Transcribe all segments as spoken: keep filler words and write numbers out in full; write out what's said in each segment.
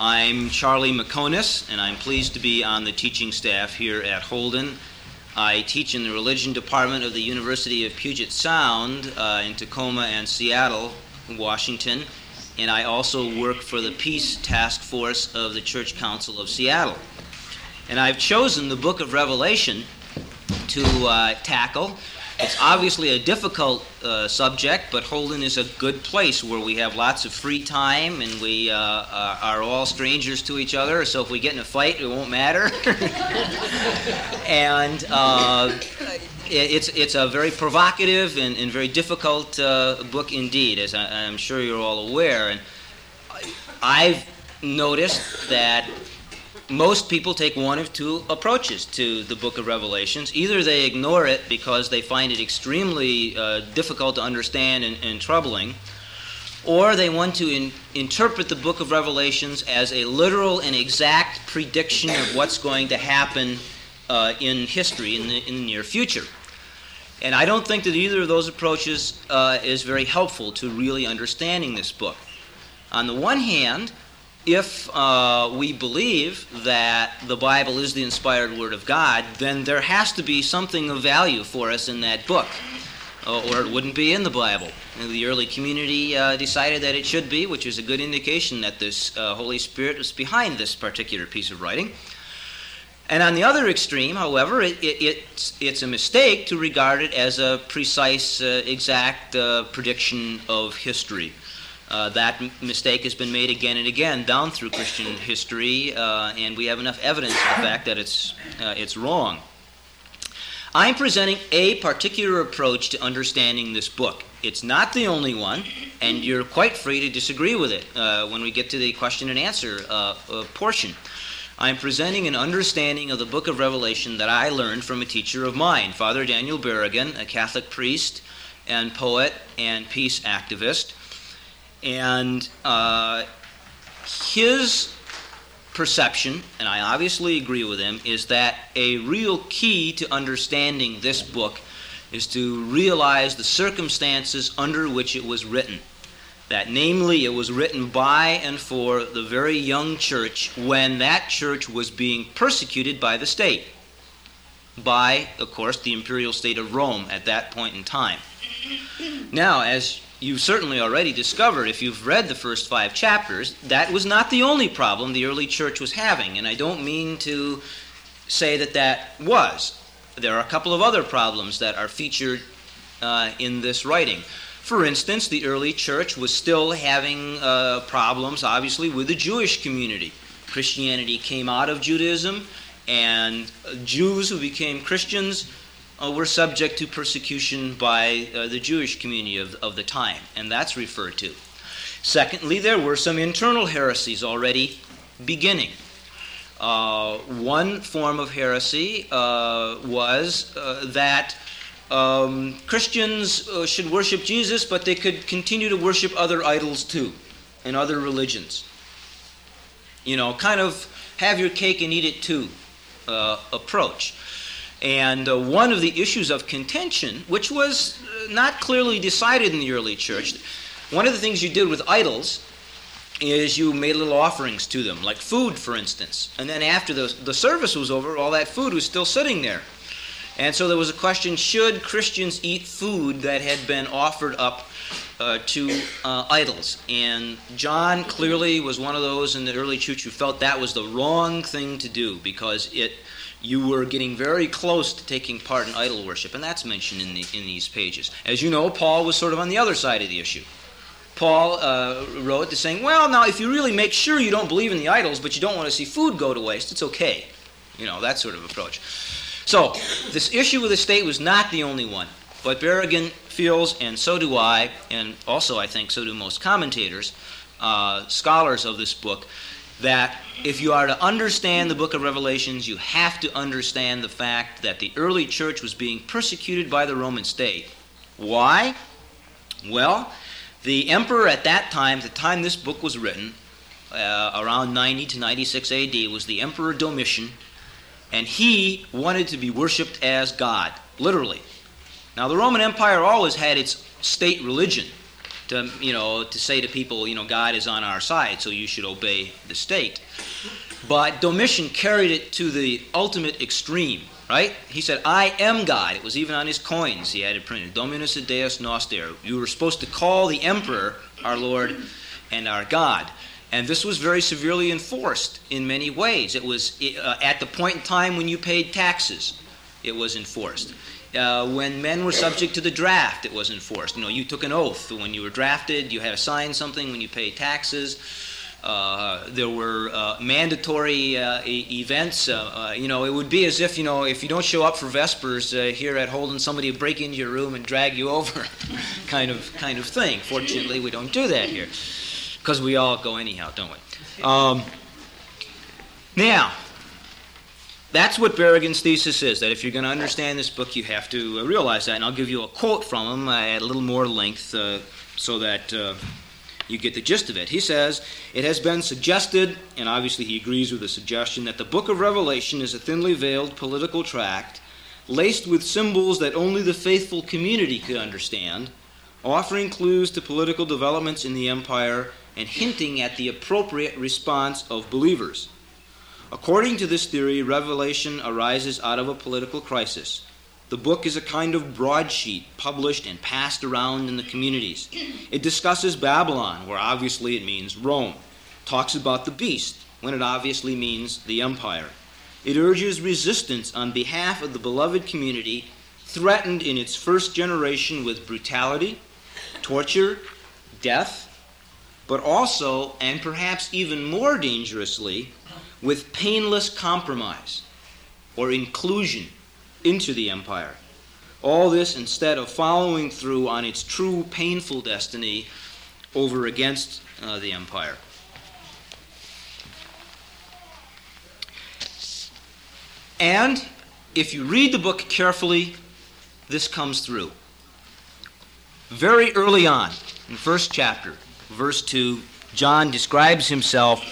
I'm Charlie McConis, and I'm pleased to be on the teaching staff here at Holden. I teach in the religion department of the University of Puget Sound uh, in Tacoma and Seattle, Washington, and I also work for the Peace Task Force of the Church Council of Seattle. And I've chosen the book of Revelation to uh, tackle. It's obviously a difficult uh, subject, but Holden is a good place where we have lots of free time and we uh, uh, are all strangers to each other, so if we get in a fight, it won't matter. and uh, it's it's a very provocative and, and very difficult uh, book indeed, as I, I'm sure you're all aware. And I've noticed that most people take one of two approaches to the book of Revelations. Either they ignore it because they find it extremely uh, difficult to understand and, and troubling, or they want to in, interpret the book of Revelations as a literal and exact prediction of what's going to happen uh, in history in the, in the near future. And I don't think that either of those approaches uh, is very helpful to really understanding this book. On the one hand, if uh, we believe that the Bible is the inspired Word of God, then there has to be something of value for us in that book, uh, or it wouldn't be in the Bible. And the early community uh, decided that it should be, which is a good indication that this uh, Holy Spirit was behind this particular piece of writing. And on the other extreme, however, it, it, it's, it's a mistake to regard it as a precise, uh, exact uh, prediction of history. Uh, that m- mistake has been made again and again down through Christian history, uh, and we have enough evidence of the fact that it's uh, it's wrong. I'm presenting a particular approach to understanding this book. It's not the only one, and you're quite free to disagree with it uh, when we get to the question and answer uh, uh, portion. I'm presenting an understanding of the book of Revelation that I learned from a teacher of mine, Father Daniel Berrigan, a Catholic priest and poet and peace activist. And uh, his perception, and I obviously agree with him, is that a real key to understanding this book is to realize the circumstances under which it was written. That namely, it was written by and for the very young church when that church was being persecuted by the state. By, of course, the imperial state of Rome at that point in time. Now, as you've certainly already discovered, if you've read the first five chapters, that was not the only problem the early church was having, and I don't mean to say that that was. There are a couple of other problems that are featured uh, in this writing. For instance, the early church was still having uh, problems, obviously, with the Jewish community. Christianity came out of Judaism, and Jews who became Christians Uh, were subject to persecution by uh, the Jewish community of, of the time, and that's referred to. Secondly, there were some internal heresies already beginning. Uh, one form of heresy uh, was uh, that um, Christians uh, should worship Jesus, but they could continue to worship other idols too, and other religions. You know, kind of have your cake and eat it too uh, approach. And uh, one of the issues of contention, which was uh, not clearly decided in the early church, one of the things you did with idols is you made little offerings to them, like food, for instance. And then after the, the service was over, all that food was still sitting there. And so there was a question, should Christians eat food that had been offered up uh, to uh, idols? And John clearly was one of those in the early church who felt that was the wrong thing to do because it you were getting very close to taking part in idol worship, and that's mentioned in the in these pages. As you know, Paul was sort of on the other side of the issue. Paul uh, wrote to saying, well, now, if you really make sure you don't believe in the idols, but you don't want to see food go to waste, it's okay. You know, that sort of approach. So, this issue with the state was not the only one, but Berrigan feels, and so do I, and also I think so do most commentators, uh, scholars of this book, that if you are to understand the book of Revelations, you have to understand the fact that the early church was being persecuted by the Roman state. Why? Well, the emperor at that time, at the time this book was written, uh, around ninety to ninety-six A D, was the Emperor Domitian, and he wanted to be worshipped as God, literally. Now, the Roman Empire always had its state religion, to, you know, to say to people, you know, God is on our side, so you should obey the state. But Domitian carried it to the ultimate extreme, right? He said, I am God. It was even on his coins he had it printed. Dominus et Deus noster. You were supposed to call the emperor our Lord and our God. And this was very severely enforced in many ways. It was uh, at the point in time when you paid taxes, it was enforced. Uh, when men were subject to the draft, it was enforced. You know, you took an oath when you were drafted. You had to sign something when you paid taxes. Uh, there were uh, mandatory uh, e- events. Uh, uh, you know, it would be as if, you know, if you don't show up for Vespers uh, here at Holden, somebody would break into your room and drag you over, kind of kind of thing. Fortunately, we don't do that here, because we all go anyhow, don't we? Um, now, that's what Berrigan's thesis is, that if you're going to understand this book, you have to uh, realize that. And I'll give you a quote from him uh, at a little more length uh, so that uh, you get the gist of it. He says, it has been suggested, and obviously he agrees with the suggestion, that the book of Revelation is a thinly veiled political tract laced with symbols that only the faithful community could understand, offering clues to political developments in the empire and hinting at the appropriate response of believers. According to this theory, Revelation arises out of a political crisis. The book is a kind of broadsheet published and passed around in the communities. It discusses Babylon, where obviously it means Rome, talks about the beast, when it obviously means the empire. It urges resistance on behalf of the beloved community, threatened in its first generation with brutality, torture, death, but also, and perhaps even more dangerously, with painless compromise or inclusion into the empire. All this instead of following through on its true painful destiny over against uh, the empire. And if you read the book carefully, this comes through. Very early on, in the first chapter, verse two, John describes himself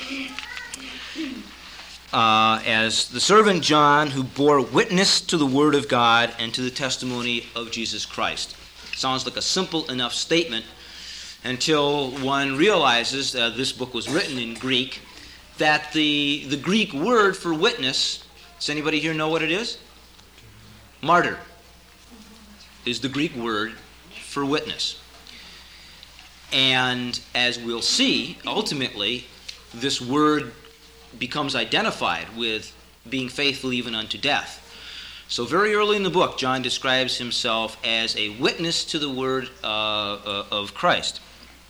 Uh, as the servant John who bore witness to the Word of God and to the testimony of Jesus Christ. Sounds like a simple enough statement until one realizes uh, this book was written in Greek, that the, the Greek word for witness, does anybody here know what it is? Martyr is the Greek word for witness. And as we'll see, ultimately, this word becomes identified with being faithful even unto death. So very early in the book, John describes himself as a witness to the word uh, uh, of Christ.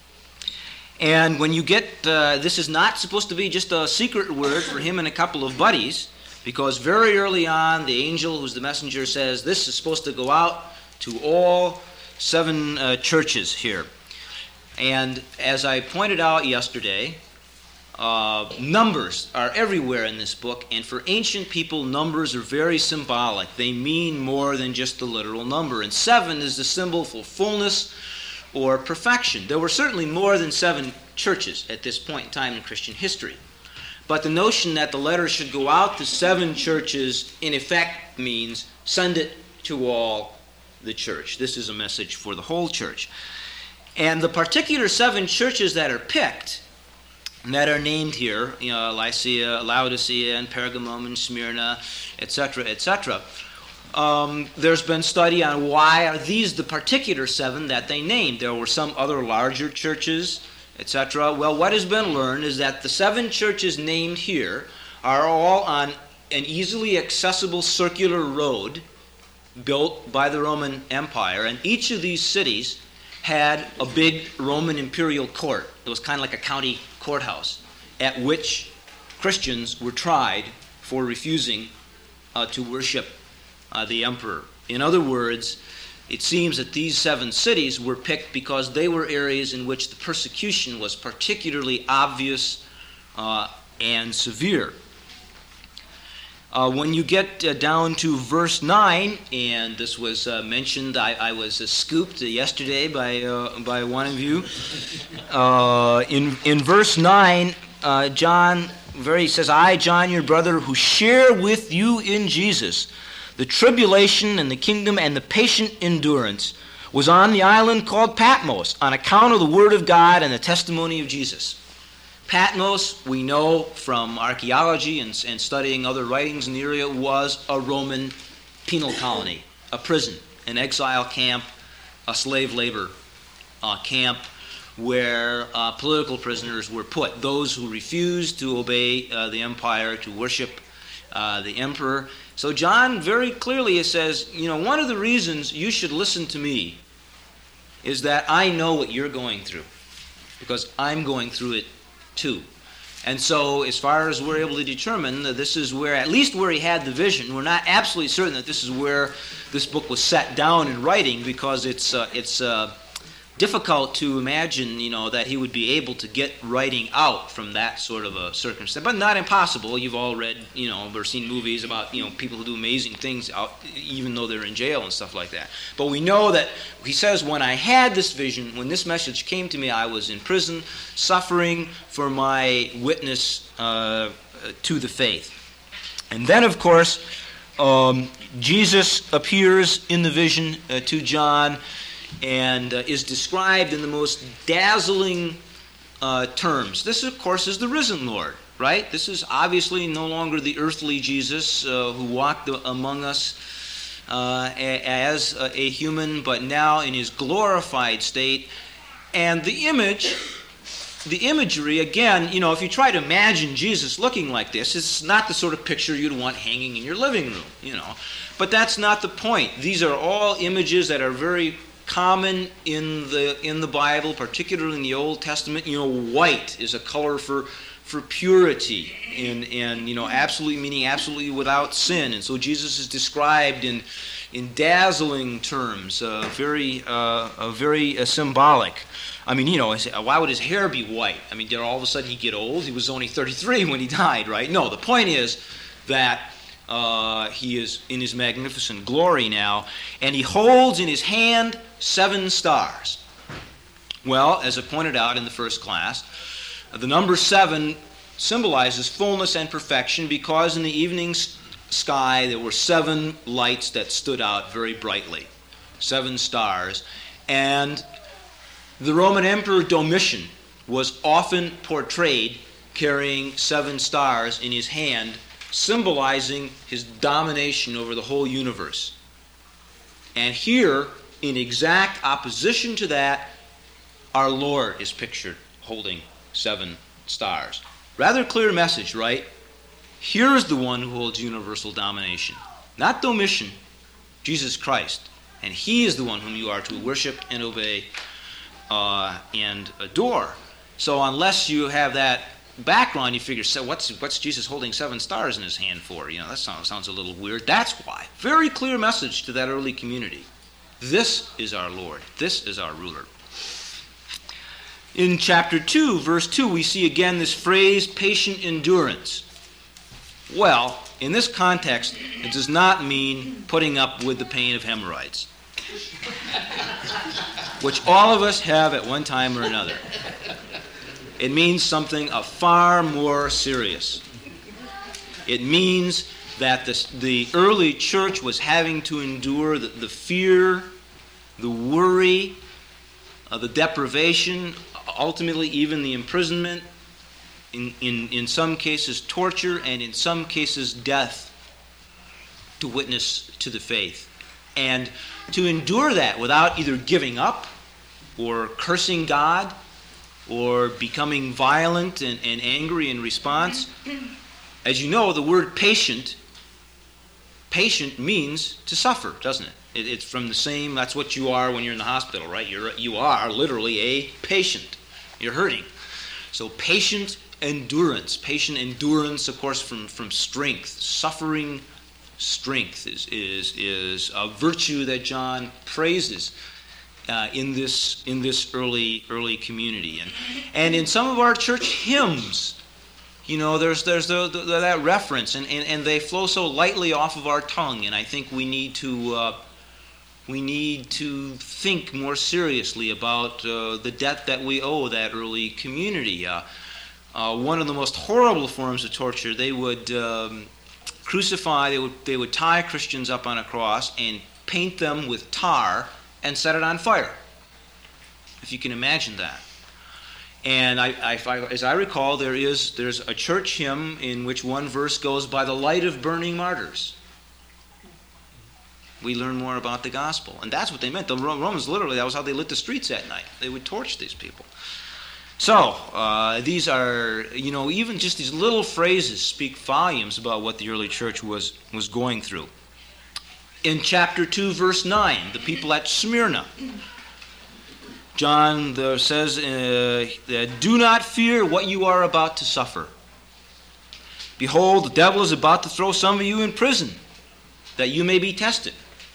And when you get, uh, this is not supposed to be just a secret word for him and a couple of buddies, because very early on, the angel who's the messenger says, this is supposed to go out to all seven uh, churches here. And as I pointed out yesterday, Uh, numbers are everywhere in this book, and for ancient people, numbers are very symbolic. They mean more than just the literal number. And seven is the symbol for fullness or perfection. There were certainly more than seven churches at this point in time in Christian history. But the notion that the letter should go out to seven churches, in effect, means send it to all the church. This is a message for the whole church. And the particular seven churches that are picked, that are named here, you know, Lycia, Laodicea, and Pergamum, and Smyrna, et cetera, et cetera. Um, there's been study on why are these the particular seven that they named. There were some other larger churches, et cetera. Well, what has been learned is that the seven churches named here are all on an easily accessible circular road built by the Roman Empire, and each of these cities had a big Roman imperial court. It was kind of like a county courthouse at which Christians were tried for refusing uh, to worship uh, the emperor. In other words, it seems that these seven cities were picked because they were areas in which the persecution was particularly obvious uh, and severe. Uh, when you get uh, down to verse nine, and this was uh, mentioned, I, I was uh, scooped uh, yesterday by uh, by one of you. Uh, in in verse nine, uh, John very says, "I, John, your brother, who share with you in Jesus the tribulation and the kingdom and the patient endurance, was on the island called Patmos on account of the Word of God and the testimony of Jesus. Patmos, we know from archaeology and, and studying other writings in the area, was a Roman penal colony, a prison, an exile camp, a slave labor uh, camp where uh, political prisoners were put, those who refused to obey uh, the empire, to worship uh, the emperor. So John very clearly says, you know, one of the reasons you should listen to me is that I know what you're going through, because I'm going through it too. And so as far as we're able to determine, uh, this is where, at least where he had the vision, we're not absolutely certain that this is where this book was set down in writing, because it's uh, it's uh, difficult to imagine, you know, that he would be able to get writing out from that sort of a circumstance. But not impossible. You've all read, you know, or seen movies about, you know, people who do amazing things out, even though they're in jail and stuff like that. But we know that he says, when I had this vision, when this message came to me, I was in prison, suffering for my witness uh, to the faith. And then, of course, um, Jesus appears in the vision uh, to John, and uh, is described in the most dazzling uh, terms. This, of course, is the risen Lord, right? This is obviously no longer the earthly Jesus uh, who walked among us uh, as a human, but now in his glorified state. And the image, the imagery, again, you know, if you try to imagine Jesus looking like this, it's not the sort of picture you'd want hanging in your living room, you know. But that's not the point. These are all images that are very common in the in the Bible, particularly in the Old Testament. You know, white is a color for for purity, and and you know, absolutely meaning absolutely without sin. And so Jesus is described in in dazzling terms, uh, very uh, uh, very uh, symbolic. I mean, you know, why would his hair be white? I mean, did all of a sudden he get old? He was only thirty-three when he died, right? No, the point is that Uh, he is in his magnificent glory now, and he holds in his hand seven stars. Well, as I pointed out in the first class, the number seven symbolizes fullness and perfection, because in the evening sky there were seven lights that stood out very brightly, seven stars. And the Roman Emperor Domitian was often portrayed carrying seven stars in his hand, symbolizing his domination over the whole universe. And here, in exact opposition to that, our Lord is pictured holding seven stars. Rather clear message, right? Here is the one who holds universal domination. Not Domitian, Jesus Christ. And he is the one whom you are to worship and obey uh, and adore. So unless you have that background, you figure, so what's what's Jesus holding seven stars in his hand for? You know, that sounds, sounds a little weird. That's why. Very clear message to that early community. This is our Lord. This is our ruler. In chapter two, verse two, we see again this phrase, patient endurance. Well, in this context, it does not mean putting up with the pain of hemorrhoids, which all of us have at one time or another. It means something of far more serious. It means that the, the early church was having to endure the, the fear, the worry, uh, the deprivation, ultimately even the imprisonment, in, in, in some cases torture, and in some cases death, to witness to the faith. And to endure that without either giving up or cursing God or becoming violent and, and angry in response. As you know, the word patient, patient means to suffer, doesn't it? it? It's from the same, that's what you are when you're in the hospital, right? You're, you are literally a patient. You're hurting. So patient endurance. Patient endurance, of course, from, from strength. Suffering strength is, is, is a virtue that John praises Uh, in this in this early early community, and and in some of our church hymns, you know, there's there's the, the, that reference, and, and, and they flow so lightly off of our tongue, and I think we need to uh, we need to think more seriously about uh, the debt that we owe that early community. Uh, uh, one of the most horrible forms of torture, they would um, crucify, they would they would tie Christians up on a cross and paint them with tar and set it on fire, if you can imagine that. And I, I, as I recall, there is there's a church hymn in which one verse goes, "By the light of burning martyrs, we learn more about the gospel." And that's what they meant. The Romans literally, that was how they lit the streets at night. They would torch these people. So, uh, these are, you know, even just these little phrases speak volumes about what the early church was, was going through. In chapter two, verse nine, the people at Smyrna, John the, says, uh, "Do not fear what you are about to suffer. Behold, the devil is about to throw some of you in prison, that you may be tested."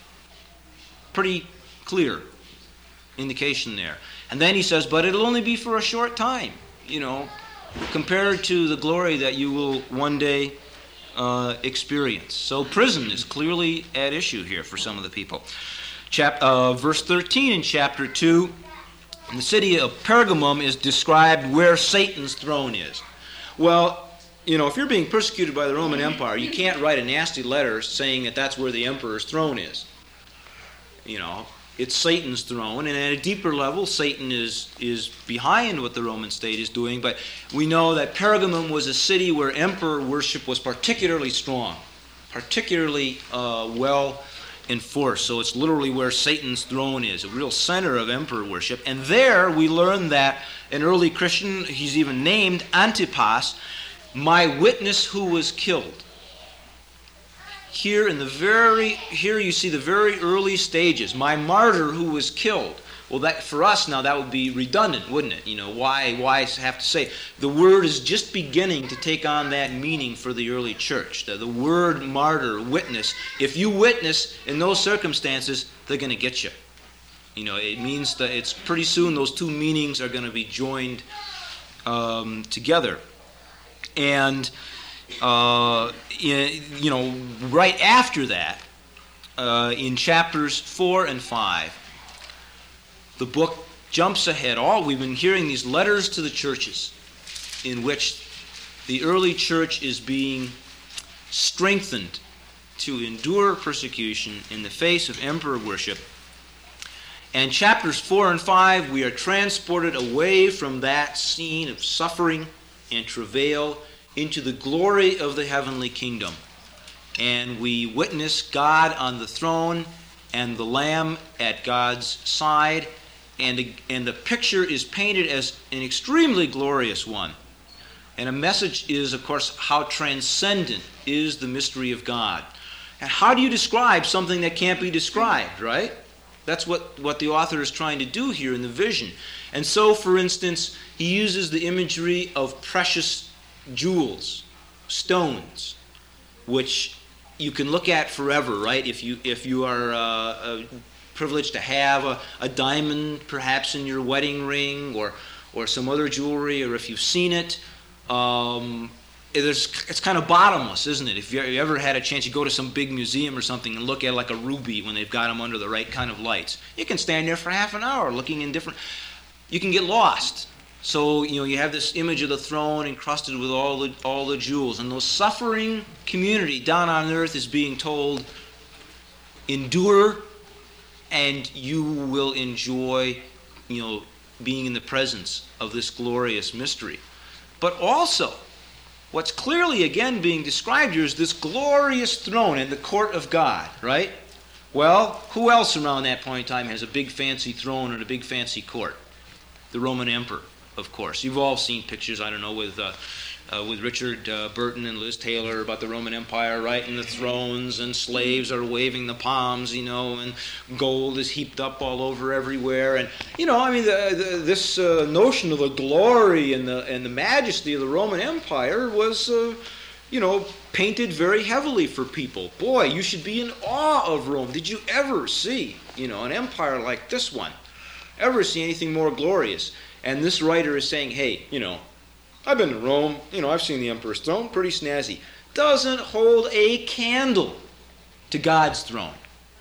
Pretty clear indication there. And then he says, "But it'll only be for a short time," you know, compared to the glory that you will one day uh, experience. So prison is clearly at issue here for some of the people. Chap- uh, verse thirteen in chapter two, the city of Pergamum is described where Satan's throne is. Well, you know, if you're being persecuted by the Roman Empire, you can't write a nasty letter saying that that's where the emperor's throne is. You know, it's Satan's throne, and at a deeper level, Satan is is behind what the Roman state is doing. But we know that Pergamum was a city where emperor worship was particularly strong, particularly uh, well enforced. So it's literally where Satan's throne is, a real center of emperor worship. And there we learn that an early Christian, he's even named Antipas, "my witness who was killed." Here in the very, here you see the very early stages. "My martyr who was killed." Well, that for us now that would be redundant, wouldn't it? You know, why, why have to say? The word is just beginning to take on that meaning for the early church. The, the word martyr, witness. If you witness in those circumstances, they're going to get you. You know, it means that it's pretty soon those two meanings are going to be joined um, together. And Uh, in, you know, right after that, uh, in chapters four and five, the book jumps ahead. All we've been hearing these letters to the churches, in which the early church is being strengthened to endure persecution in the face of emperor worship. And chapters four and five, we are transported away from that scene of suffering and travail into the glory of the heavenly kingdom. And we witness God on the throne and the Lamb at God's side. And, and the picture is painted as an extremely glorious one. And a message is, of course, how transcendent is the mystery of God. And how do you describe something that can't be described, right? That's what, what the author is trying to do here in the vision. And so, for instance, he uses the imagery of precious jewels, stones, which you can look at forever, right? If you if you are uh, uh, privileged to have a, a diamond, perhaps in your wedding ring, or or some other jewelry, or if you've seen it, um, it's, it's kind of bottomless, isn't it? If you ever had a chance, you go to some big museum or something and look at like a ruby when they've got them under the right kind of lights. You can stand there for half an hour looking in different. You can get lost. So, you know, you have this image of the throne encrusted with all the all the jewels. And the suffering community down on earth is being told, endure, and you will enjoy, you know, being in the presence of this glorious mystery. But also, what's clearly again being described here is this glorious throne in the court of God, right? Well, who else around that point in time has a big fancy throne and a big fancy court? The Roman emperor. Of course, you've all seen pictures, I don't know, with uh, uh, with Richard uh, Burton and Liz Taylor about the Roman Empire, right? And the thrones and slaves are waving the palms, you know, and gold is heaped up all over everywhere. And, you know, I mean, the, the, this uh, notion of the glory and the, and the majesty of the Roman Empire was, uh, you know, painted very heavily for people. Boy, you should be in awe of Rome. Did you ever see, you know, an empire like this one? Ever see anything more glorious? And this writer is saying, hey, you know, I've been to Rome. You know, I've seen the emperor's throne. Pretty snazzy. Doesn't hold a candle to God's throne.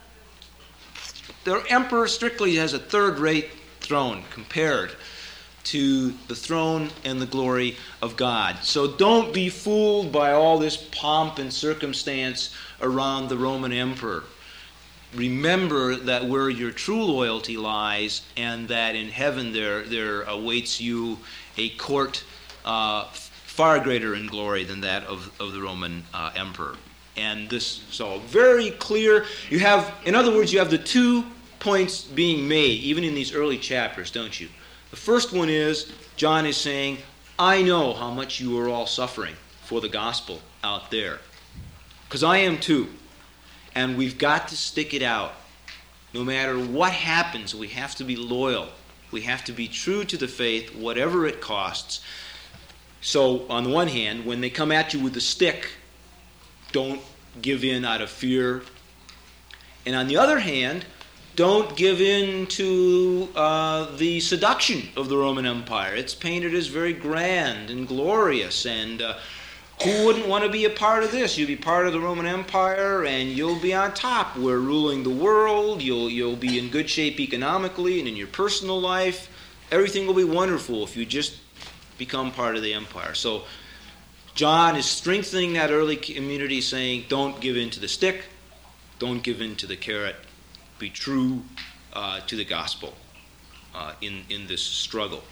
The emperor strictly has a third-rate throne compared to the throne and the glory of God. So don't be fooled by all this pomp and circumstance around the Roman emperor. remember that where your true loyalty lies, and that in heaven there there awaits you a court uh, far greater in glory than that of, of the Roman uh, emperor. And this, so very clear. You have, in other words, you have the two points being made, even in these early chapters, don't you? The first one is, John is saying, I know how much you are all suffering for the gospel out there. Because I am too. And we've got to stick it out. No matter what happens, we have to be loyal. We have to be true to the faith, whatever it costs. So, on the one hand, when they come at you with a stick, don't give in out of fear. And on the other hand, don't give in to uh, the seduction of the Roman Empire. It's painted as very grand and glorious, and uh, who wouldn't want to be a part of this? You'll be part of the Roman Empire, and you'll be on top. We're ruling the world. You'll you'll be in good shape economically and in your personal life. Everything will be wonderful if you just become part of the empire. So John is strengthening that early community, saying, don't give in to the stick, don't give in to the carrot, be true uh, to the gospel uh, in, in this struggle.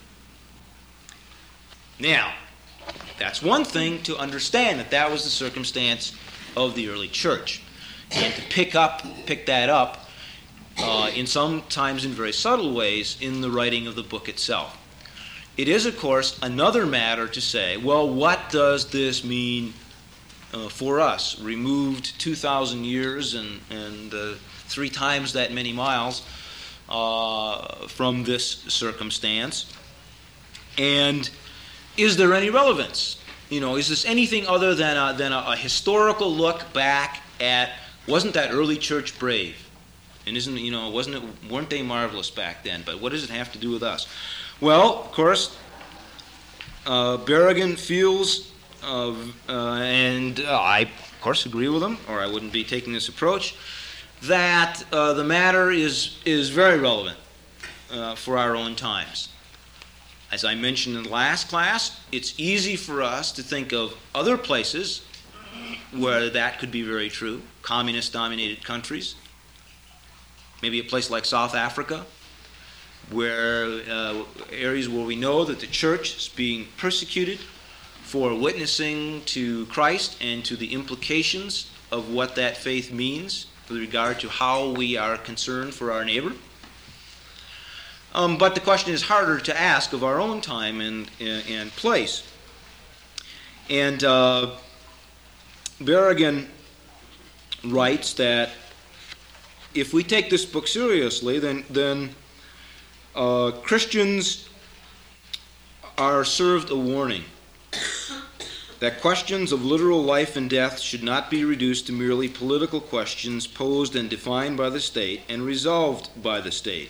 Now, that's one thing to understand, that that was the circumstance of the early church. And to pick up, pick that up, uh, in sometimes in very subtle ways, in the writing of the book itself. It is, of course, another matter to say, well, what does this mean uh, for us? Removed two thousand years and, and uh, three times that many miles uh, from this circumstance. And is there any relevance? You know, is this anything other than a, than a, a historical look back at, wasn't that early church brave? And isn't, you know, wasn't it, weren't they marvelous back then? But what does it have to do with us? Well, of course, uh, Berrigan feels, uh, uh, and uh, I, of course, agree with him, or I wouldn't be taking this approach, that uh, the matter is is very relevant uh, for our own times. As I mentioned in the last class, it's easy for us to think of other places where that could be very true, communist-dominated countries, maybe a place like South Africa, where uh, areas where we know that the church is being persecuted for witnessing to Christ and to the implications of what that faith means with regard to how we are concerned for our neighbor. Um, but the question is harder to ask of our own time and, and, and place. And uh, Berrigan writes that if we take this book seriously, then then uh, Christians are served a warning that questions of literal life and death should not be reduced to merely political questions posed and defined by the state and resolved by the state.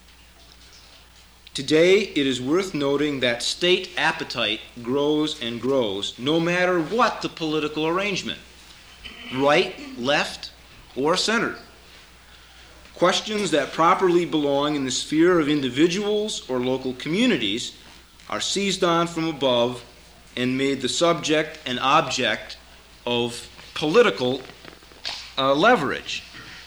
Today, it is worth noting that state appetite grows and grows no matter what the political arrangement, right, left, or center. Questions that properly belong in the sphere of individuals or local communities are seized on from above and made the subject and object of political uh, leverage.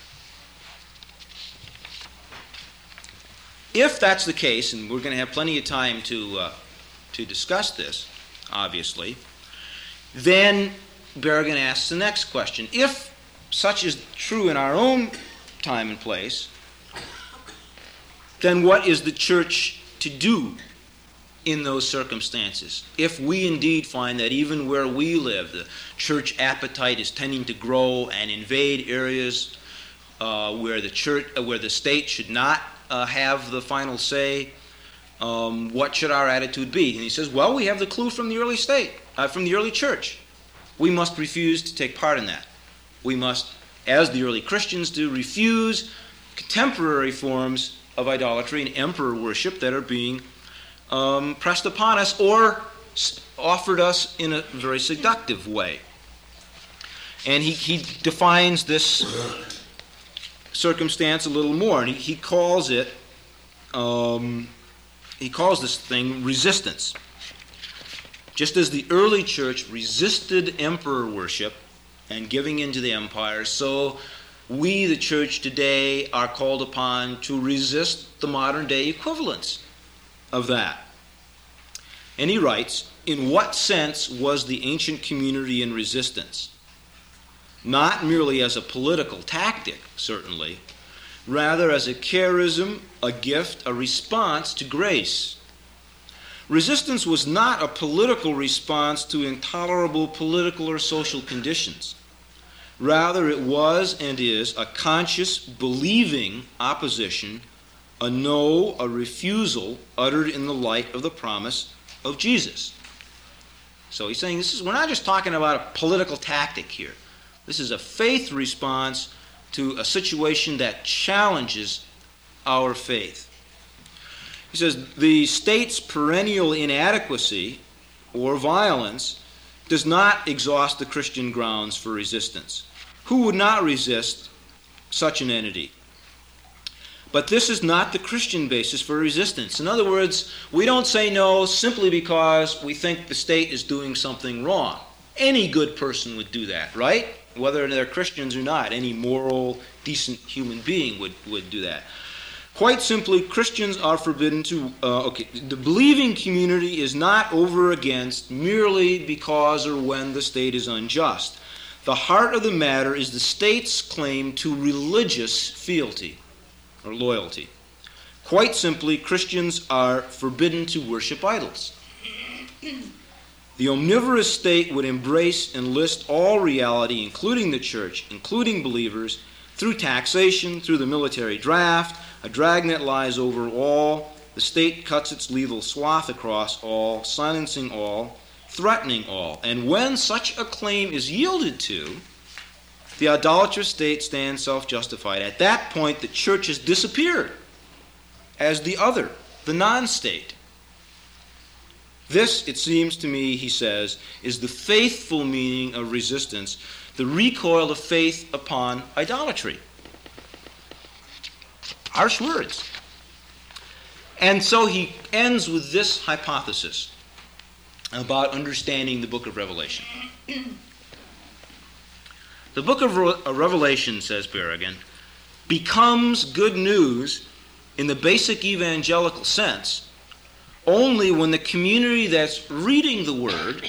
If that's the case, and we're going to have plenty of time to uh, to discuss this, obviously, then Berrigan asks the next question. If such is true in our own time and place, then what is the church to do in those circumstances? If we indeed find that even where we live, the church appetite is tending to grow and invade areas uh, where the church, uh, where the state should not Uh, have the final say, um, what should our attitude be? And he says, well, we have the clue from the early state, uh, from the early church. We must refuse to take part in that. We must, as the early Christians do, refuse contemporary forms of idolatry and emperor worship that are being um, pressed upon us or offered us in a very seductive way. And he, he defines this circumstance a little more, and he, he calls it, um, he calls this thing resistance. Just as the early church resisted emperor worship and giving in to the empire, so we, the church today, are called upon to resist the modern day equivalents of that. And he writes, in what sense was the ancient community in resistance? Not merely as a political tactic, certainly, rather as a charism, a gift, a response to grace. Resistance was not a political response to intolerable political or social conditions. Rather, it was and is a conscious, believing opposition, a no, a refusal uttered in the light of the promise of Jesus. So he's saying this is, we're not just talking about a political tactic here. This is a faith response to a situation that challenges our faith. He says the state's perennial inadequacy or violence does not exhaust the Christian grounds for resistance. Who would not resist such an entity? But this is not the Christian basis for resistance. In other words, we don't say no simply because we think the state is doing something wrong. Any good person would do that, right? Whether they're Christians or not, any moral, decent human being would, would do that. Quite simply, Christians are forbidden to, uh, okay, the believing community is not over against merely because or when the state is unjust. The heart of the matter is the state's claim to religious fealty or loyalty. Quite simply, Christians are forbidden to worship idols. The omnivorous state would embrace and list all reality, including the church, including believers, through taxation, through the military draft. A dragnet lies over all. The state cuts its lethal swath across all, silencing all, threatening all. And when such a claim is yielded to, the idolatrous state stands self-justified. At that point, the church has disappeared as the other, the non-state. This, it seems to me, he says, is the faithful meaning of resistance, the recoil of faith upon idolatry. Harsh words. And so he ends with this hypothesis about understanding the book of Revelation. The book of Re- Revelation, says Berrigan, becomes good news in the basic evangelical sense only when the community that's reading the Word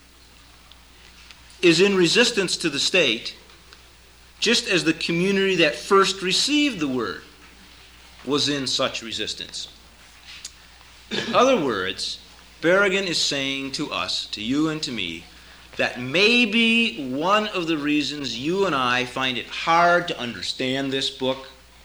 is in resistance to the state, just as the community that first received the Word was in such resistance. In other words, Berrigan is saying to us, to you and to me, that maybe one of the reasons you and I find it hard to understand this book,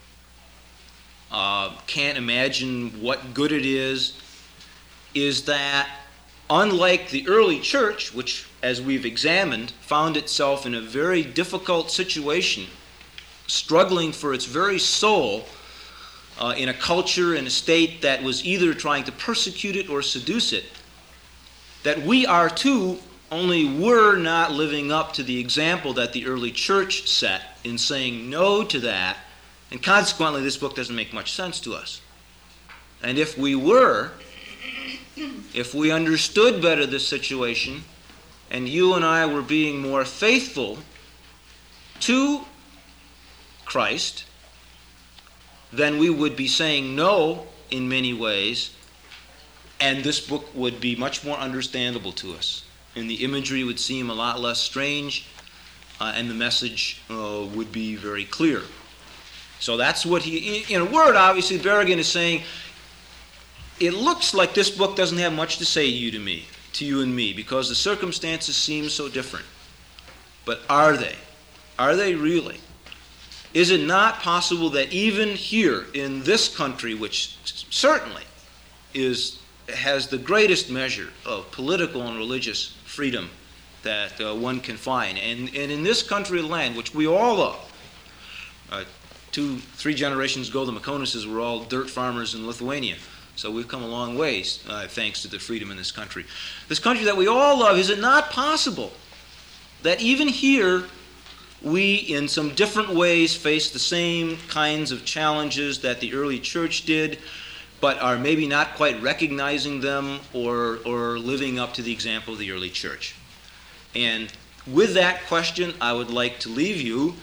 uh, can't imagine what good it is, is that unlike the early church, which, as we've examined, found itself in a very difficult situation, struggling for its very soul uh, in a culture and a state that was either trying to persecute it or seduce it, that we are too, only we're not living up to the example that the early church set in saying no to that, and consequently this book doesn't make much sense to us. And if we were, if we understood better this situation, and you and I were being more faithful to Christ, then we would be saying no in many ways, and this book would be much more understandable to us. And the imagery would seem a lot less strange, uh, and the message uh, would be very clear. So that's what he, in a word, obviously, Berrigan is saying, it looks like this book doesn't have much to say to you, to me, to you and me, because the circumstances seem so different. But are they? Are they really? Is it not possible that even here in this country, which certainly is has the greatest measure of political and religious freedom that uh, one can find, and, and in this country of land, which we all love, uh, two, three generations ago, the McConuses were all dirt farmers in Lithuania. So we've come a long ways, uh, thanks to the freedom in this country. This country that we all love, is it not possible that even here we, in some different ways, face the same kinds of challenges that the early church did, but are maybe not quite recognizing them or, or living up to the example of the early church? And with that question, I would like to leave you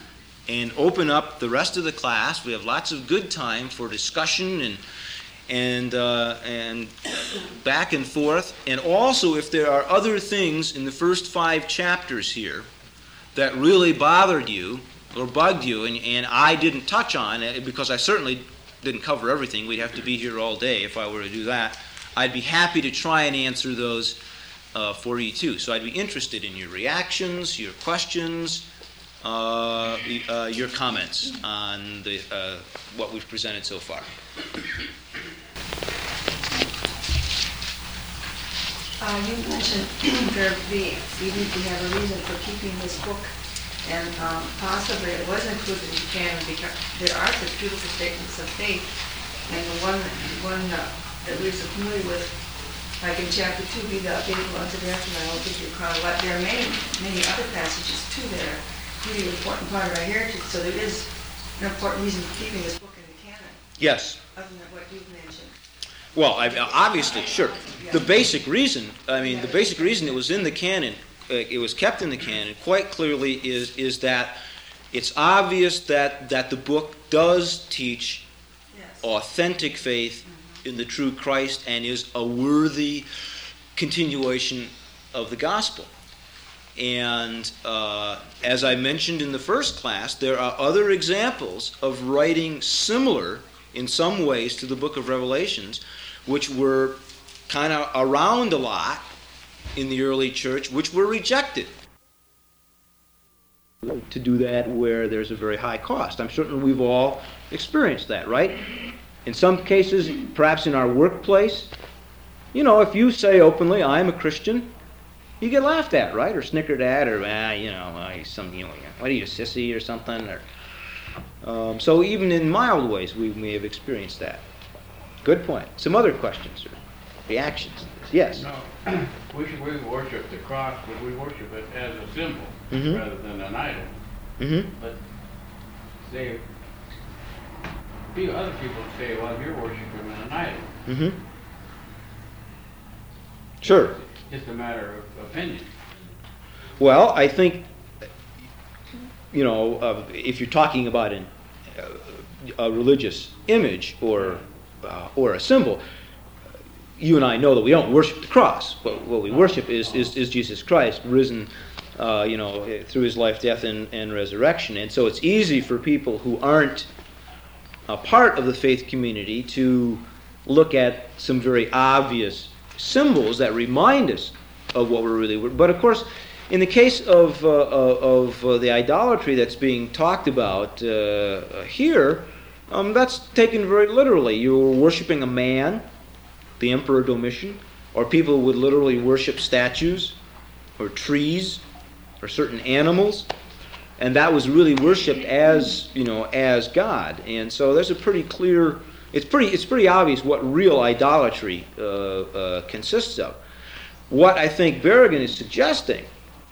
and open up the rest of the class. We have lots of good time for discussion and and uh, and back and forth. And also, if there are other things in the first five chapters here that really bothered you or bugged you, and, and I didn't touch on it because I certainly didn't cover everything. We'd have to be here all day if I were to do that. I'd be happy to try and answer those uh, for you too. So I'd be interested in your reactions, your questions, uh, uh, your comments on the uh, what we've presented so far. Uh, you mentioned there be you need to have a reason for keeping this book. And um, possibly it was included in the canon because there are such beautiful statements of faith. And the one, one uh, that we're so familiar with, like in chapter two, be thou faithful unto death, and I will give you a crown of life. There are many, many other passages too that are really an important part of our heritage. So there is an important reason for keeping this book in the canon. Yes. Other than what you've mentioned. Well, I, obviously, sure. The basic reason, I mean, the basic reason it was in the canon, uh, it was kept in the canon quite clearly is is that it's obvious that, that the book does teach Yes. authentic faith mm-hmm. in the true Christ and is a worthy continuation of the gospel. And uh, as I mentioned in the first class, there are other examples of writing similar in some ways to the book of Revelations, which were kind of around a lot in the early church, which were rejected. To do that where there's a very high cost. I'm certain we've all experienced that, right? In some cases, perhaps in our workplace, you know, if you say openly, I'm a Christian, you get laughed at, right? Or snickered at, or, ah, you know, uh, some, you know, what are you, a sissy or something? Or, um, so even in mild ways, we may have experienced that. Good point. Some other questions or reactions? Yes? No, we, we worship the cross, but we worship it as a symbol mm-hmm. rather than an idol. Mm-hmm. But say, few other people say, well, you're worshiping an idol. Mm-hmm. Sure. It's just a matter of opinion. Well, I think, you know, uh, if you're talking about an, uh, a religious image or uh, or a symbol, you and I know that we don't worship the cross. What, what we worship is, is, is Jesus Christ risen, uh, you know, through his life, death, and, and resurrection. And so it's easy for people who aren't a part of the faith community to look at some very obvious symbols that remind us of what we're really. But of course, in the case of uh, of uh, the idolatry that's being talked about uh, here, um, that's taken very literally. You're worshiping a man, the Emperor Domitian, or people would literally worship statues or trees or certain animals, and that was really worshipped as, you know, as God. And so there's a pretty clear, it's pretty it's pretty obvious what real idolatry uh, uh, consists of. What I think Berrigan is suggesting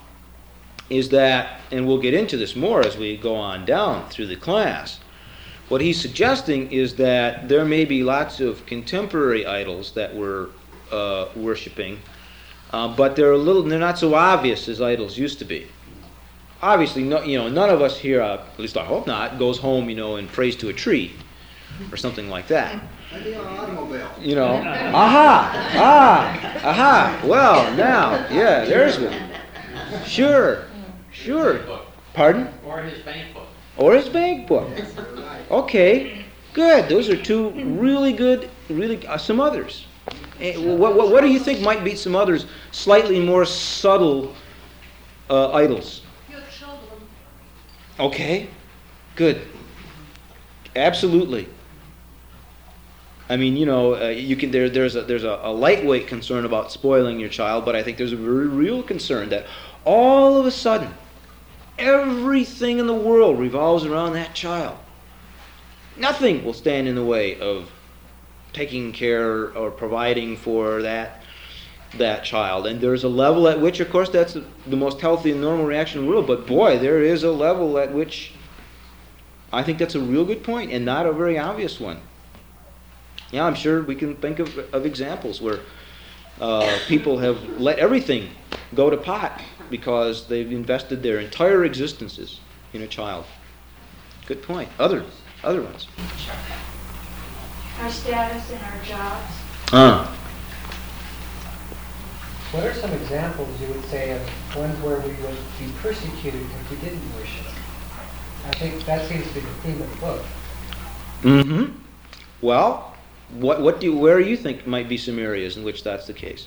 is that, and we'll get into this more as we go on down through the class, what he's suggesting is that there may be lots of contemporary idols that we're uh, worshiping, uh, but they're a little, they're not so obvious as idols used to be. Obviously, no, you know, none of us here, uh, at least I hope not, goes home, you know, and prays to a tree or something like that. Maybe an automobile. You know, aha, ah, aha. Well, now, yeah, there's one. Sure, sure. Pardon? Or his bank book. Or his bank book. Okay, good. Those are two really good, really, uh, some others. Eh, what, what, what do you think might be some others slightly more subtle uh, idols? Your children. Okay, good. Absolutely. I mean, you know, uh, you can. There, there's a there's a, a lightweight concern about spoiling your child, but I think there's a very real concern that all of a sudden, everything in the world revolves around that child. Nothing will stand in the way of taking care or providing for that that child. And there's a level at which, of course, that's the most healthy and normal reaction in the world. But boy, there is a level at which I think that's a real good point and not a very obvious one. Yeah, I'm sure we can think of, of examples where uh, people have let everything go to pot because they've invested their entire existences in a child. Good point. Other, other ones. Our status and our jobs. Uh. What are some examples you would say of ones where we would be persecuted if we didn't worship? I think that seems to be the theme of the book. Mm-hmm. Well, what what do you, where do you think might be some areas in which that's the case?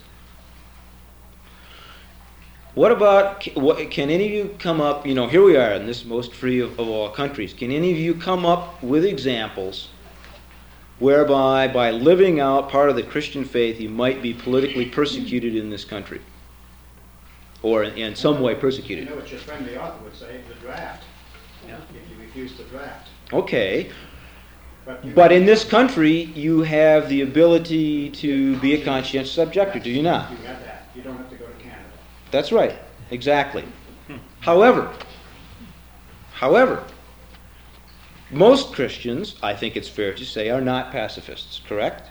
What about, what, can any of you come up, you know, here we are in this most free of, of all countries. Can any of you come up with examples whereby by living out part of the Christian faith you might be politically persecuted in this country? Or in, in some way persecuted? You know what your friend the author would say, the draft. Yeah. If you refuse to draft. Okay. But, you But in this country, you have the ability to be a conscientious objector, do you not? You have that. You don't have to go to Canada. That's right, exactly. However, however, most Christians, I think it's fair to say, are not pacifists, correct?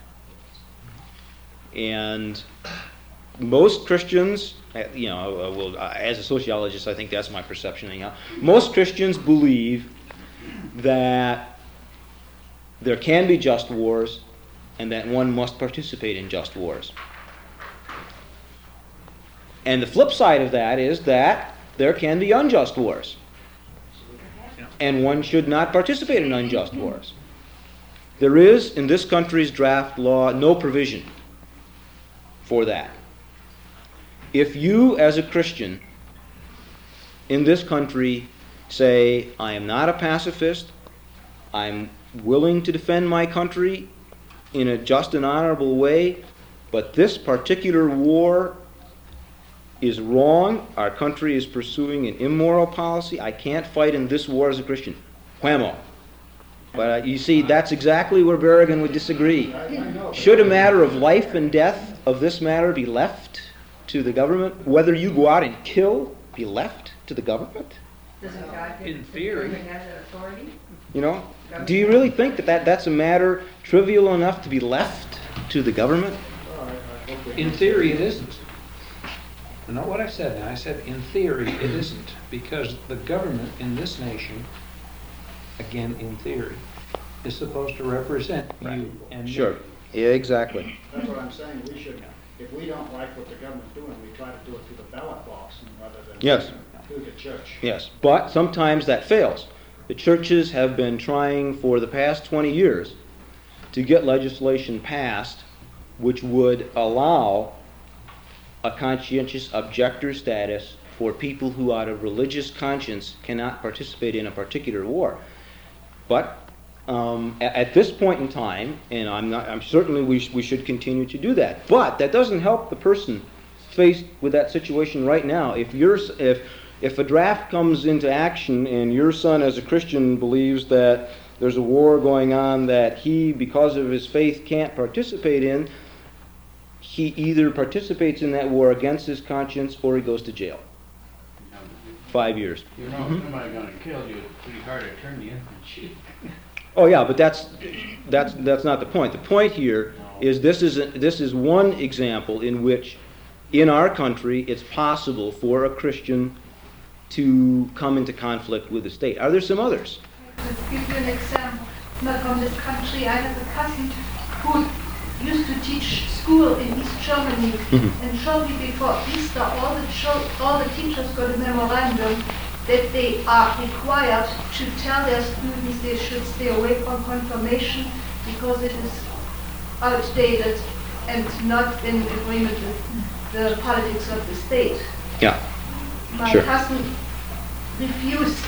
And most Christians, you know, uh, well, uh, as a sociologist, I think that's my perception anyhow. Most Christians believe that there can be just wars and that one must participate in just wars. And the flip side of that is that there can be unjust wars. And one should not participate in unjust wars. There is, in this country's draft law, no provision for that. If you, as a Christian, in this country say, I am not a pacifist, I'm willing to defend my country in a just and honorable way, but this particular war is wrong, our country is pursuing an immoral policy, I can't fight in this war as a Christian. Whammo. But uh, you see, that's exactly where Berrigan would disagree. Should a matter of life and death of this matter be left to the government? Whether you go out and kill be left to the government? Doesn't God give, In theory. the government has that authority? You know? Do you really think that, that that's a matter trivial enough to be left to the government? In theory, it isn't. Not what I said now. I said in theory it isn't, because the government in this nation, again in theory, is supposed to represent you and me. Sure. Yeah, exactly. That's what I'm saying. We should, if we don't like what the government's doing, we try to do it through the ballot box rather than Yes. through the church. Yes, but sometimes that fails. The churches have been trying for the past twenty years to get legislation passed which would allow a conscientious objector status for people who out of religious conscience cannot participate in a particular war. But um, at, at this point in time, and I'm not, I'm certainly we, sh- we should continue to do that, but that doesn't help the person faced with that situation right now. If you're, if if a draft comes into action and your son as a Christian believes that there's a war going on that he, because of his faith, can't participate in, he either participates in that war against his conscience or he goes to jail. Five years. You know, if somebody's going to kill you, it's pretty hard to turn the infantry. Oh yeah, but that's that's that's not the point. The point here is this is a, this is one example in which, in our country, it's possible for a Christian to come into conflict with the state. Are there some others? To give you an example, not from this country, I have a cousin who used to teach school in East Germany, Mm-hmm. and shortly before Easter, all the cho- all the teachers got a memorandum that they are required to tell their students they should stay away from confirmation because it is outdated and not in agreement with the politics of the state. Yeah. My Sure. cousin refused.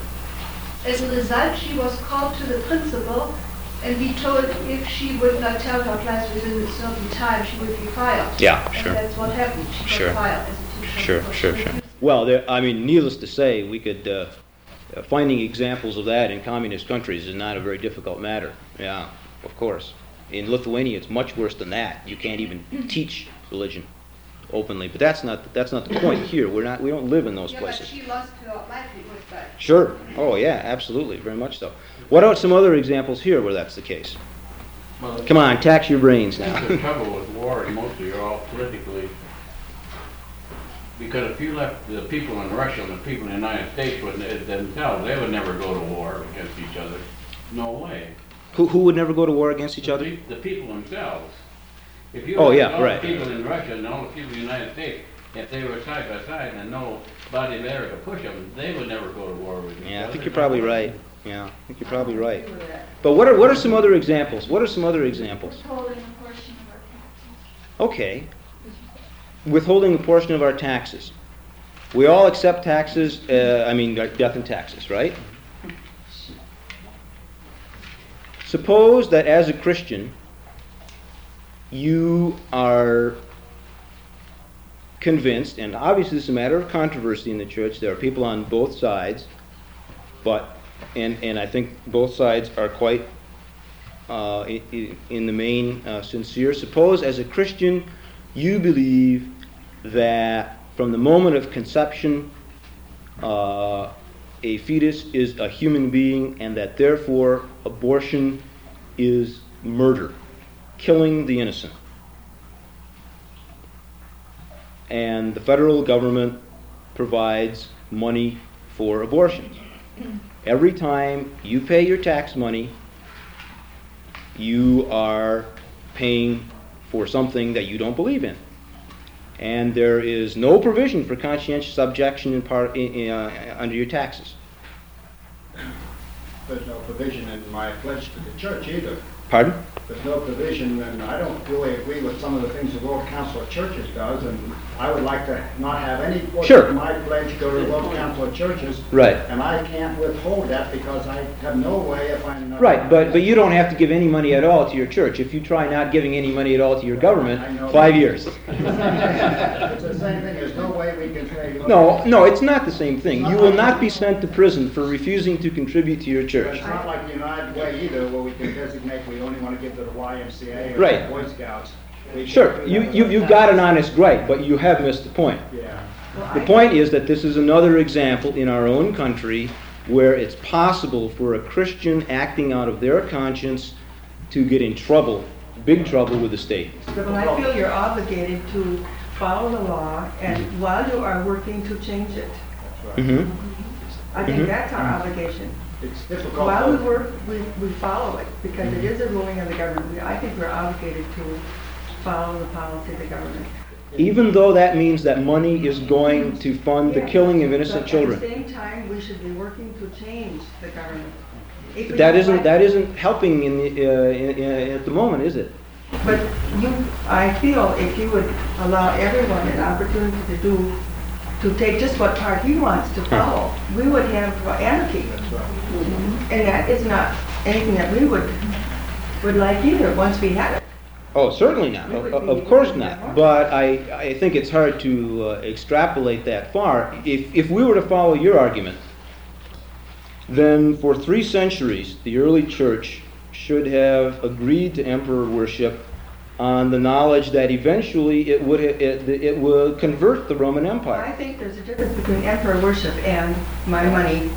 As a result, she was called to the principal and be told if she would not tell her class within a certain time, she would be fired. Yeah, And sure. that's what happened. She Sure. got fired as a teacher. Sure, because sure, she sure. refused. Well, there, I mean, needless to say, we could uh, uh, finding examples of that in communist countries is not a very difficult matter. Yeah, of course. In Lithuania, it's much worse than that. You can't even teach religion openly. But that's not that's not the point here. We're not we don't live in those Yeah, but places. she lost her livelihood, but Sure. Oh yeah, absolutely, very much so. What are some other examples here where that's the case? Well, Come on, tax your brains now. the trouble with war is mostly you're all politically Because if you left the people in Russia and the people in the United States would themselves, they would never go to war against each other. No way. Who, who would never go to war against each other? The, the people themselves. If you Oh, left yeah, all right. the people in Russia and all the people in the United States, if they were side by side and nobody there to push them, they would never go to war with each other. Yeah, I think you're probably right. Yeah, I think you're probably right. Agree with that. But what are what are some other examples? What are some other examples? Withholding a portion of our taxes. Okay. Withholding a portion of our taxes. We all accept taxes, uh, I mean, like death and taxes, right? Suppose that as a Christian, you are convinced, and obviously this is a matter of controversy in the church, there are people on both sides, but, and, and I think both sides are quite, uh, in, in the main, uh, sincere. Suppose as a Christian, you believe that from the moment of conception, uh, a fetus is a human being, and that therefore abortion is murder, killing the innocent. And the federal government provides money for abortions. Every time you pay your tax money, you are paying for something that you don't believe in. And there is no provision for conscientious objection in part, in, in, uh, under your taxes. There's no provision in my pledge to the church either. Pardon? There's no provision, and I don't really agree with some of the things the World Council of Churches does, and I would like to not have any portion Sure. of my pledge go to the World Council of Churches. Right. And I can't withhold that because I have no way if I'm not... Right, but, but you don't have to give any money at all to your church. If you try not giving any money at all to your government, I know five that. years. It's the same thing, there's no way we can say... look, No, no, it's not the same thing. You will not be sent to prison for refusing to contribute to your It's church. not like the United Way either, where we can designate we only want to give to the Y M C A or Right. the Boy Scouts. We Sure, can't do you, that. you, you've got an honest right, but you have missed the point. Yeah. Well, The I- point is that this is another example in our own country where it's possible for a Christian acting out of their conscience to get in trouble, big trouble with the state. But I feel you're obligated to follow the law, and while you are working to change it. That's right. Mm-hmm. I think Mhm. that's our obligation. It's difficult. While we to- work, we, we follow it, because it is a ruling of the government. I think we're obligated to follow the policy of the government. Even though that means that money is going to fund the Yes. killing of innocent But children. At the same time, we should be working to change the government. If we That don't isn't, like- that isn't helping in the, uh, in, in, at the moment, is it? But you, I feel if you would allow everyone an opportunity to do, to take just what part he wants to follow, we would have anarchy. That's right. And that is not anything that we would, would like either, once we had it. Oh, certainly not. Of, of course not. But I, I think it's hard to uh, extrapolate that far. If, if we were to follow your argument, then for three centuries, the early church should have agreed to emperor worship on the knowledge that eventually it would it, it would convert the Roman I Empire. think there's a difference between emperor worship and my money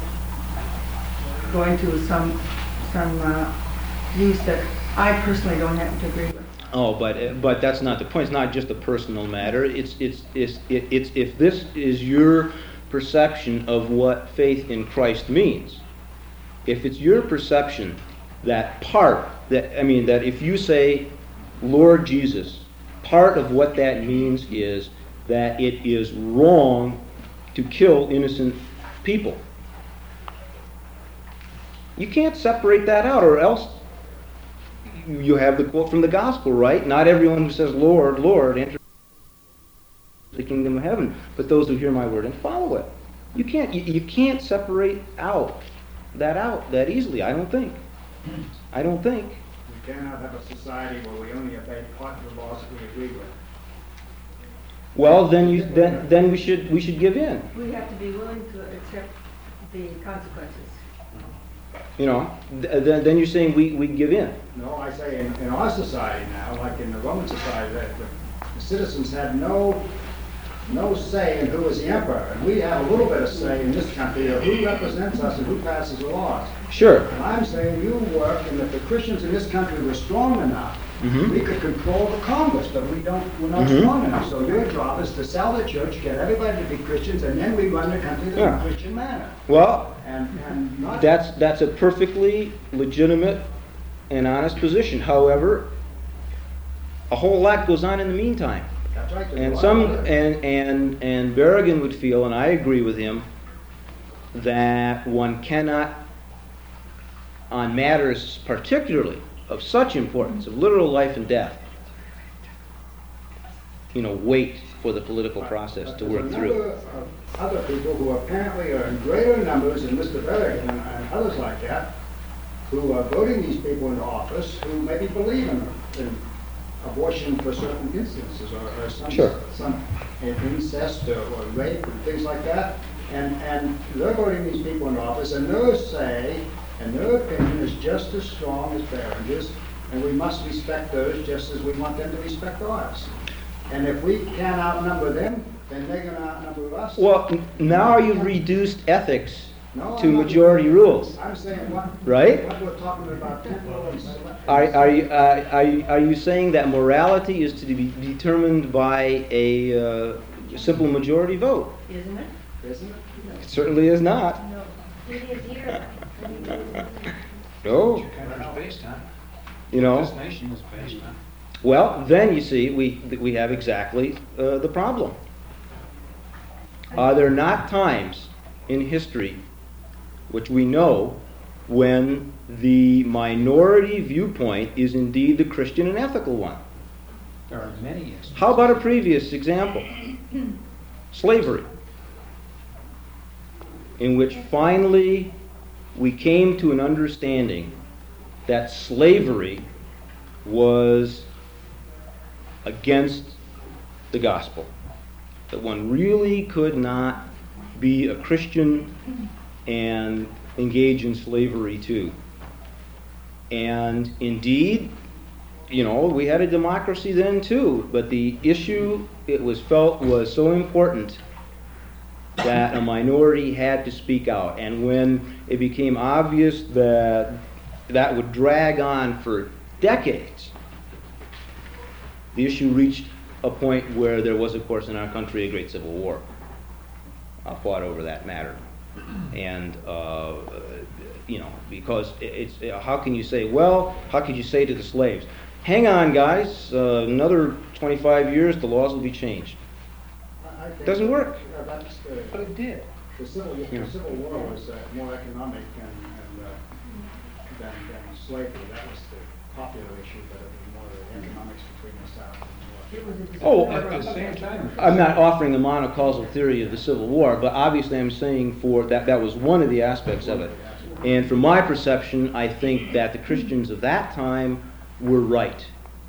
going to some, some uh, use that I personally don't happen to agree with. Oh, but but that's not the point. It's not just a personal matter. It's it's it's it, it's if this is your perception of what faith in Christ means. If it's your perception that part that I mean that if you say Lord Jesus, part of what that means is that it is wrong to kill innocent people. You can't separate that out, or else you have the quote from the gospel, right? Not everyone who says, Lord, Lord, enter the kingdom of heaven, but those who hear my word and follow it. You can't, you, you can't separate out that out that easily, I don't think. I don't think. We cannot have a society where we only obey part of the laws that we agree with. Well, then you, then, then we should, we should give in. We have to be willing to accept the consequences. You know, Th- then, then you're saying we, we give in. No, I say in, in our society now, like in the Roman society, that the, the citizens had no, no say in who is the emperor. And we have a little bit of say in this country of who represents us and who passes the laws. Sure. And I'm saying you work, and if the Christians in this country were strong enough Mhm. we could control the Congress, but we don't, we're not Mhm. strong enough. So your job is to sell the church, get everybody to be Christians, and then we run the country in Yeah. a Christian manner. Well, And, and not... that's, that's a perfectly legitimate and honest position. However, a whole lot goes on in the meantime. That's right. there's a And lot some, of other- and, and, and Berrigan would feel, and I agree with him, that one cannot, on matters particularly of such importance, of literal life and death, you know, wait for the political process to work There's a through. number of other people who apparently are in greater numbers than Mister Berrigan and, and others like that, who are voting these people into office, who maybe believe in, in abortion for certain instances, or, or some, Sure. some incest or, or rape and things like that. And, and they're voting these people into office, and their say and their opinion is just as strong as Barringer's, and we must respect theirs just as we want them to respect ours. And if we can't outnumber them, then they're going to outnumber us. Well, n- now you've reduced ethics No, to I'm not- majority rules. I'm saying what, Right? what we're talking about temporal and select- Are, are, you, uh, are, you, are you saying that morality is to be determined by a uh, simple majority vote? Isn't it? Isn't it? It certainly is not. No, it is here. No. Your country's based on. You know, This nation is based on. well, then you see, we, we have exactly uh, the problem. Are there not times in history which we know when the minority viewpoint is indeed the Christian and ethical one? There are many instances. How about a previous example? Slavery, in which finally we came to an understanding that slavery was against the gospel, that one really could not be a Christian and engage in slavery too. And indeed, you know, we had a democracy then too, but the issue, it was felt, was so important that a minority had to speak out. And when it became obvious that that would drag on for decades, the issue reached a point where there was, of course, in our country a great civil war uh, fought over that matter. And, uh, you know, because it's, how can you say, well, how could you say to the slaves, hang on, guys, uh, another twenty-five years, the laws will be changed. I- I think Doesn't work. uh, that's the- But it did. The Civil, Yeah. the Civil War was uh, more economic and, and, uh, than, than slavery. That was the popular issue, but it was more the economics between the South and It was a Oh, At discovery. the same time. I'm not offering the monocausal theory of the Civil War, but obviously I'm saying for that that was one of the aspects of it. And from my perception, I think that the Christians of that time were right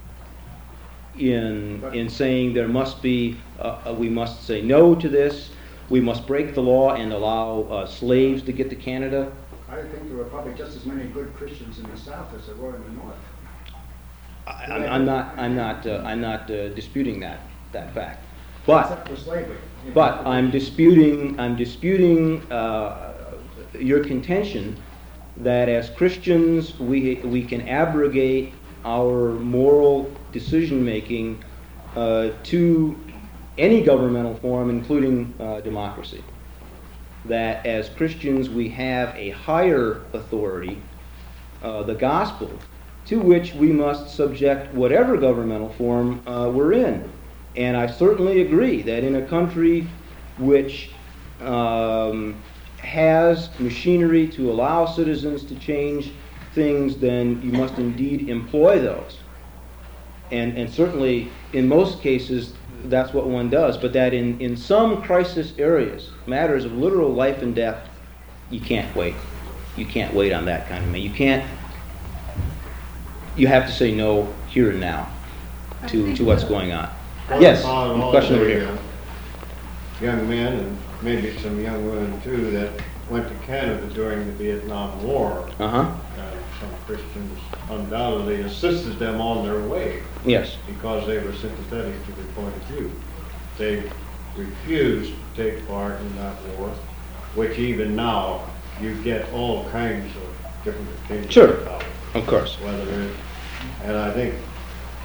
in in saying there must be, uh, uh, we must say no to this, we must break the law and allow uh, slaves to get to Canada. I think there were probably just as many good Christians in the South as there were in the North. I, I'm, I'm not, I'm not, uh, I'm not uh, disputing that that fact, but. Except for slavery. But I'm disputing, I'm disputing uh, your contention that as Christians we we can abrogate our moral decision-making uh, to any governmental form, including uh, democracy. That as Christians we have a higher authority, uh, the gospel, to which we must subject whatever governmental form uh, we're in. And I certainly agree that in a country which um, has machinery to allow citizens to change things, then you must indeed employ those. And, and certainly, in most cases, that's what one does. But that in, in some crisis areas, matters of literal life and death, you can't wait. You can't wait on that kind of thing. You can't, you have to say no here and now to, to what's going on. What Yes, about all question over the, here. uh, Young men and maybe some young women too that went to Canada during the Vietnam War. Uh-huh. Uh, Some Christians undoubtedly assisted them on their way Yes. because they were sympathetic to their point of view. They refused to take part in that war, which even now you get all kinds of different opinions Sure. about. Of course. Whether it, and I think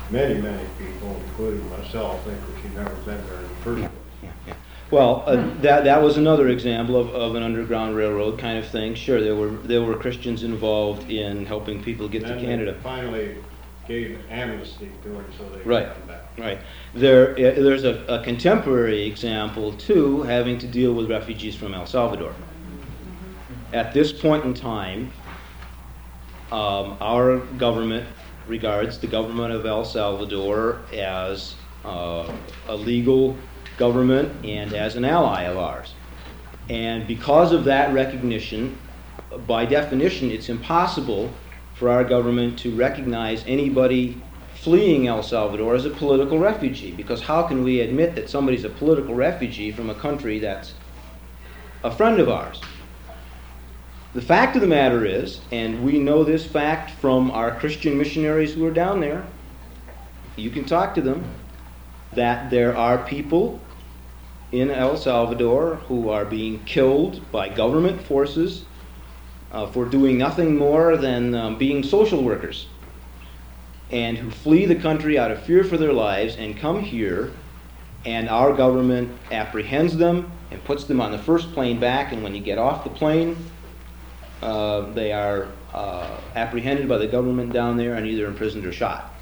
many, many people, including myself, think we should never been there in the first place. Yeah, yeah. Well, uh, that that was another example of, of an underground railroad kind of thing. Sure, there were there were Christians involved in helping people get And to then Canada. they finally gave amnesty to them so they Right. could come back. Right. There, uh, there's a, a contemporary example too, having to deal with refugees from El Salvador. At this point in time, um, our government regards the government of El Salvador as uh, a legal government and as an ally of ours. And because of that recognition, by definition, it's impossible for our government to recognize anybody fleeing El Salvador as a political refugee, because how can we admit that somebody's a political refugee from a country that's a friend of ours? The fact of the matter is, and we know this fact from our Christian missionaries who are down there, you can talk to them, that there are people in El Salvador who are being killed by government forces uh, for doing nothing more than um, being social workers, and who flee the country out of fear for their lives and come here, and our government apprehends them and puts them on the first plane back, and when you get off the plane, uh, they are uh, apprehended by the government down there and either imprisoned or shot.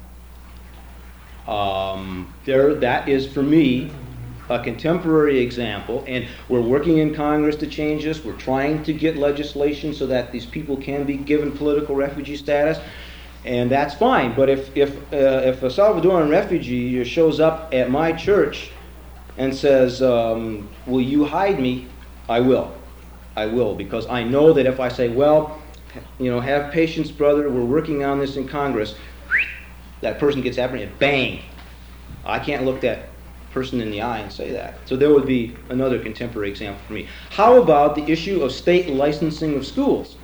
Um, there, that is, for me, a contemporary example, and we're working in Congress to change this. We're trying to get legislation so that these people can be given political refugee status, and that's fine. But if if uh, if a Salvadoran refugee shows up at my church and says, um, "Will you hide me?" I will. I will, because I know that if I say, "Well, you know, have patience, brother. We're working on this in Congress," that person gets apprehended. Bang! I can't look that person in the eye and say that. So there would be another contemporary example for me. How about the issue of state licensing of schools?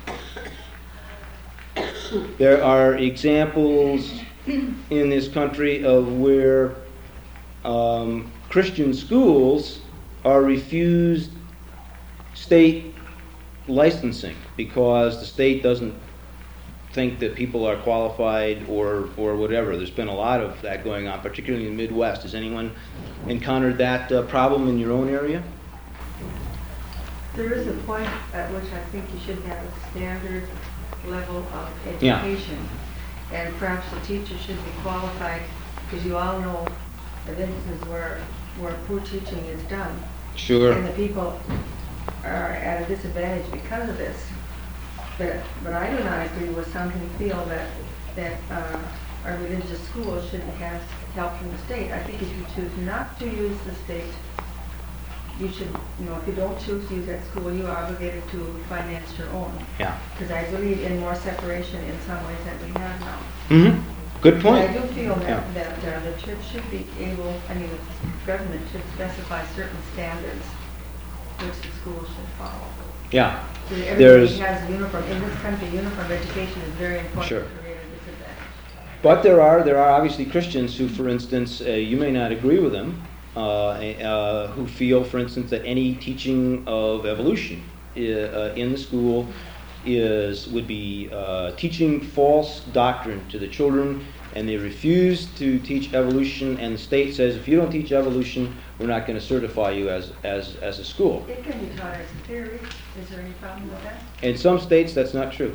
There are examples in this country of where um, Christian schools are refused state licensing because the state doesn't think that people are qualified or or whatever. There's been a lot of that going on, particularly in the Midwest. Has anyone encountered that uh, problem in your own area? There is a point at which I think you should have a standard level of Yeah. education. And perhaps the teacher should be qualified, because you all know of instances where, where poor teaching is done. Sure. And the people are at a disadvantage because of this. But, but I do not agree with some who feel that, that uh, our religious schools shouldn't have help from the state. I think if you choose not to use the state, you should, you know, if you don't choose to use that school, you are obligated to finance your own. Yeah. Because I believe in more separation in some ways than we have now. Mm-hmm. Good point. But I do feel that, Yeah. that uh, the church should be able, I mean, the government should specify certain standards which the schools should follow. Yeah. So that There's- everybody has a uniform, in this country, uniform education is very important Sure. to create a disadvantage. But there are there are obviously Christians who, for instance, uh, you may not agree with them, uh, uh, who feel, for instance, that any teaching of evolution uh, uh, in the school is would be uh, teaching false doctrine to the children, and they refuse to teach evolution. And the state says, if you don't teach evolution, we're not going to certify you as as as a school. It can be taught as a theory. Is there any problem with that? In some states, that's not true.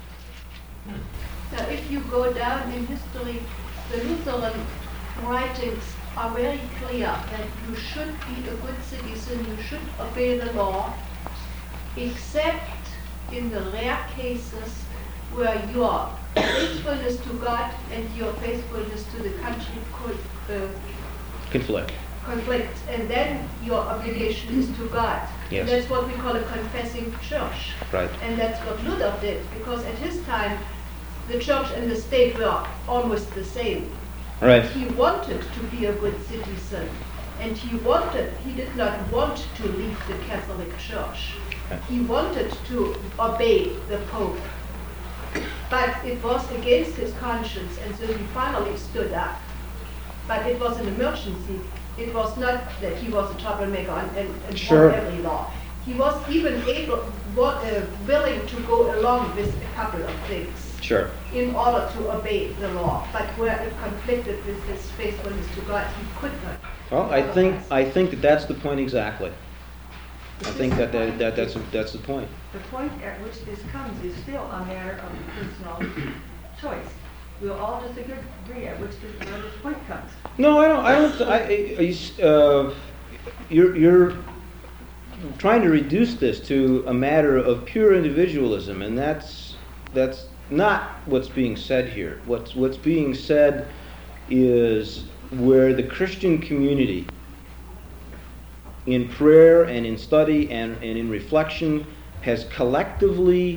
Now, if you go down in history, the Lutheran writings are very clear that you should be a good citizen, you should obey the law, except in the rare cases where your faithfulness to God and your faithfulness to the country could uh, Conflict. conflict, and then your obligation is to God. Yes. And that's what we call a confessing church. Right. And that's what Luther did, because at his time, the church and the state were almost the same. Right. He wanted to be a good citizen, and he wanted, he did not want to leave the Catholic Church. He wanted to obey the Pope. But it was against his conscience, and so he finally stood up. But it was an emergency. It was not that he was a troublemaker and, and, and Sure. broke every law. He was even able, wa- uh, willing to go along with a couple of things. Sure. in order to obey the law. But where it conflicted with his faithfulness to God, he could not. Well, I think I think that that's the point exactly. I think that, that, that that's that's the point. The point at which this comes is still a matter of personal choice. We'll all disagree at which this, where this point comes. No, I don't. I don't. I, I, uh, you're you're trying to reduce this to a matter of pure individualism, and that's that's not what's being said here. What's what's being said is where the Christian community, in prayer and in study and, and in reflection, has collectively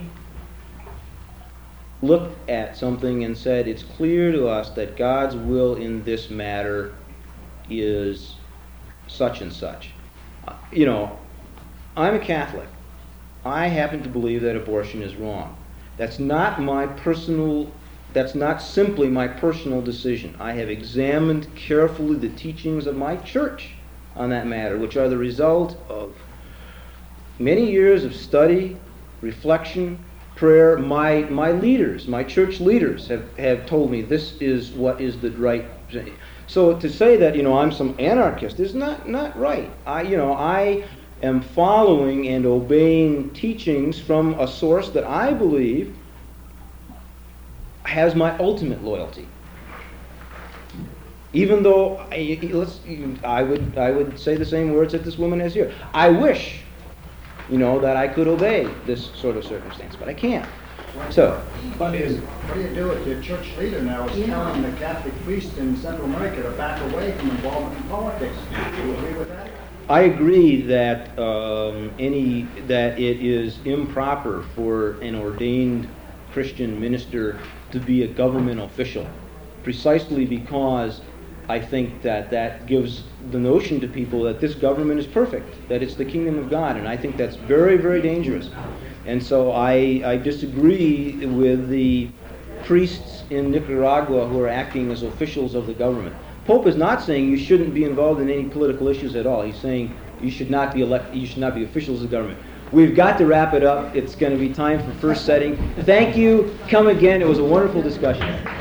looked at something and said, it's clear to us that God's will in this matter is such and such. Uh, you know, I'm a Catholic. I happen to believe that abortion is wrong. That's not my personal, that's not simply my personal decision. I have examined carefully the teachings of my church on that matter, which are the result of many years of study, reflection, prayer. My my leaders, my church leaders have, have told me this is what is the right. So to say that, you know, I'm some anarchist is not, not right. I you know, I am following and obeying teachings from a source that I believe has my ultimate loyalty. Even though I, let's, I would I would say the same words that this woman has here. I wish, you know, that I could obey this sort of circumstance, but I can't. So, But is, what do you do if your church leader now is telling the Catholic priest in Central America to back away from involvement in politics? Do you agree with that? I agree that um, any that it is improper for an ordained Christian minister to be a government official, precisely because I think that that gives the notion to people that this government is perfect, that it's the kingdom of God, and I think that's very, very dangerous. And so I, I disagree with the priests in Nicaragua who are acting as officials of the government. Pope is not saying you shouldn't be involved in any political issues at all. He's saying you should not be elect, you should not be officials of the government. We've got to wrap it up. It's going to be time for first setting. Thank you. Come again. It was a wonderful discussion.